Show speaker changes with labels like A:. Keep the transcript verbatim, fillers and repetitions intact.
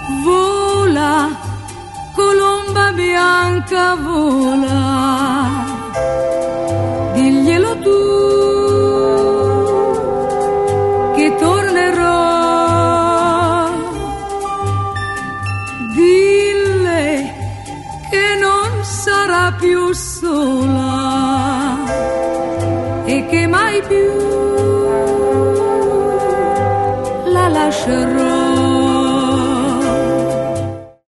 A: Vola, colomba bianca, vola, diglielo tu che tornerò, dille che non sarà più sola e che mai più la lascerò.